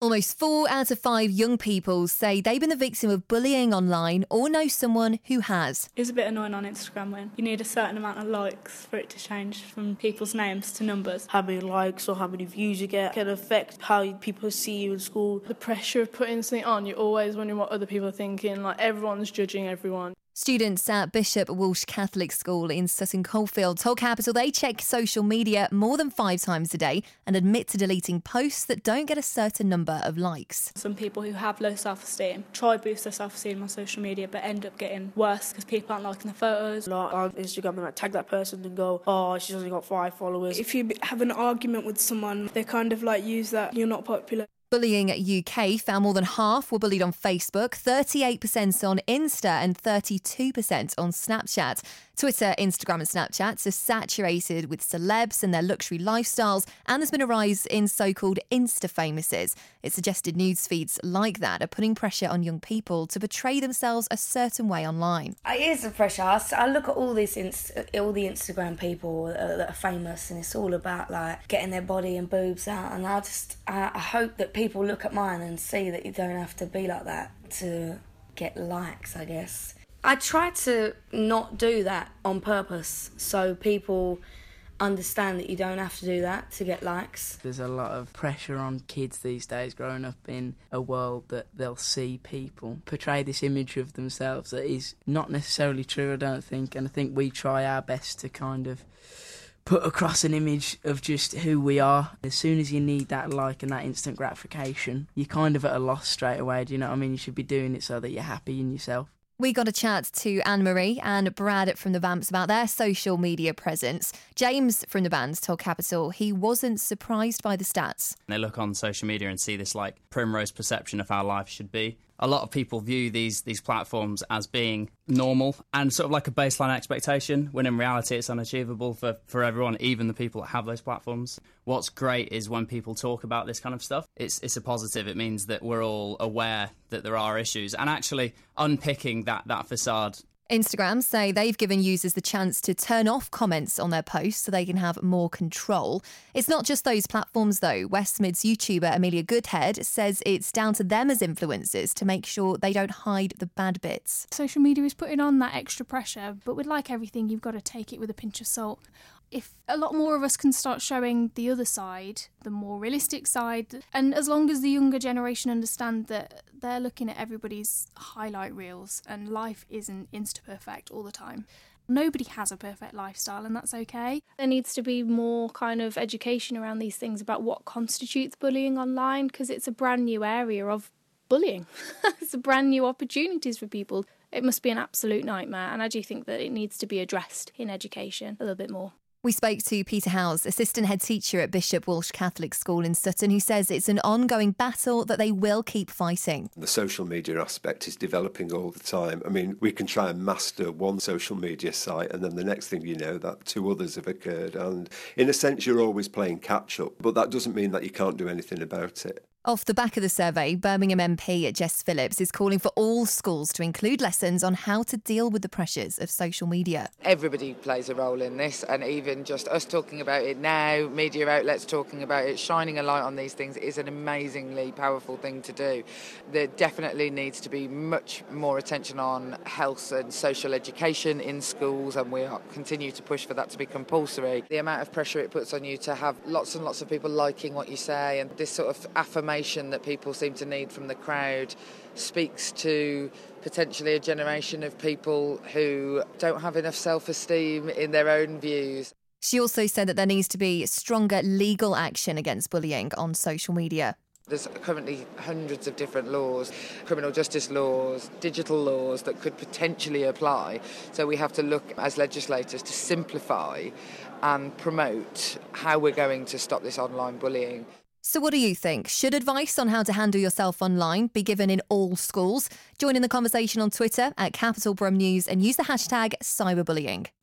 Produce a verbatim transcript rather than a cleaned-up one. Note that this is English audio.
Almost four out of five young people say they've been the victim of bullying online or know someone who has. It's a bit annoying on Instagram when you need a certain amount of likes for it to change from people's names to numbers. How many likes or how many views you get can affect how people see you in school. The pressure of putting something on, you're always wondering what other people are thinking. Like, everyone's judging everyone. Students at Bishop Walsh Catholic School in Sutton Coldfield told Capital they check social media more than five times a day and admit to deleting posts that don't get a certain number of likes. Some people who have low self-esteem try to boost their self-esteem on social media but end up getting worse because people aren't liking the photos. Like on Instagram, they might tag that person and go, oh, she's only got five followers. If you have an argument with someone, they kind of like use that you're not popular. Bullying U K found more than half were bullied on Facebook, thirty-eight percent on Insta and thirty-two percent on Snapchat. Twitter, Instagram and Snapchat are saturated with celebs and their luxury lifestyles, and there's been a rise in so-called Insta-famouses. It suggested news feeds like that are putting pressure on young people to portray themselves a certain way online. It is a pressure. I I look at all these inst- all the Instagram people uh, that are famous, and it's all about like getting their body and boobs out, and I just I, I hope that people look at mine and see that you don't have to be like that to get likes, I guess. I try to not do that on purpose so people understand that you don't have to do that to get likes. There's a lot of pressure on kids these days growing up in a world that they'll see people portray this image of themselves that is not necessarily true, I don't think, and I think we try our best to kind of put across an image of just who we are. As soon as you need that like and that instant gratification, you're kind of at a loss straight away, do you know what I mean? You should be doing it so that you're happy in yourself. We got a chat to Anne-Marie and Brad from the Vamps about their social media presence. James from the band told Capital he wasn't surprised by the stats. They look on social media and see this like primrose perception of how life should be. A lot of people view these these platforms as being normal and sort of like a baseline expectation, when in reality it's unachievable for, for everyone, even the people that have those platforms. What's great is when people talk about this kind of stuff, it's it's a positive. It means that we're all aware that there are issues and actually unpicking that, that facade. Instagram say they've given users the chance to turn off comments on their posts so they can have more control. It's not just those platforms though. West Mid's YouTuber Amelia Goodhead says it's down to them as influencers to make sure they don't hide the bad bits. Social media is putting on that extra pressure, but with like everything, you've got to take it with a pinch of salt. If a lot more of us can start showing the other side, the more realistic side, and as long as the younger generation understand that they're looking at everybody's highlight reels and life isn't insta-perfect all the time. Nobody has a perfect lifestyle, and that's okay. There needs to be more kind of education around these things about what constitutes bullying online, because it's a brand new area of bullying. It's a brand new opportunities for people. It must be an absolute nightmare, and I do think that it needs to be addressed in education a little bit more. We spoke to Peter Howes, assistant head teacher at Bishop Walsh Catholic School in Sutton, who says it's an ongoing battle that they will keep fighting. The social media aspect is developing all the time. I mean, we can try and master one social media site and then the next thing you know, that two others have occurred. And in a sense, you're always playing catch up, but that doesn't mean that you can't do anything about it. Off the back of the survey, Birmingham M P Jess Phillips is calling for all schools to include lessons on how to deal with the pressures of social media. Everybody plays a role in this, and even just us talking about it now, media outlets talking about it, shining a light on these things is an amazingly powerful thing to do. There definitely needs to be much more attention on health and social education in schools, and we continue to push for that to be compulsory. The amount of pressure it puts on you to have lots and lots of people liking what you say, and this sort of affirmation that people seem to need from the crowd speaks to potentially a generation of people who don't have enough self-esteem in their own views. She also said that there needs to be stronger legal action against bullying on social media. There's currently hundreds of different laws, criminal justice laws, digital laws that could potentially apply. So we have to look as legislators to simplify and promote how we're going to stop this online bullying. So what do you think? Should advice on how to handle yourself online be given in all schools? Join in the conversation on Twitter at Capital Brum News and use the hashtag cyberbullying.